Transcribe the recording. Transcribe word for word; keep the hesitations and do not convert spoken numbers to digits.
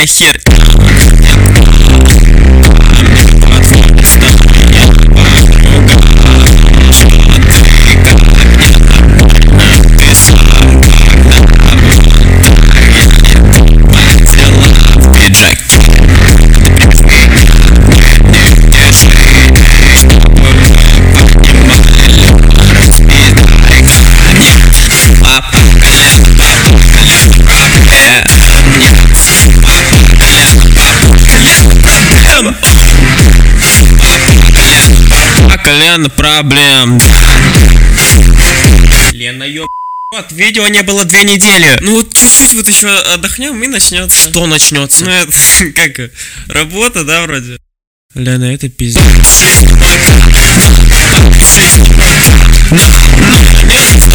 хер. Лена, проблем. Лена, ёб... Вот, видео не было две недели. Ну вот чуть-чуть вот еще отдохнем и начнется. Что начнется? Ну это как работа, да, вроде. Лена, это пиздец.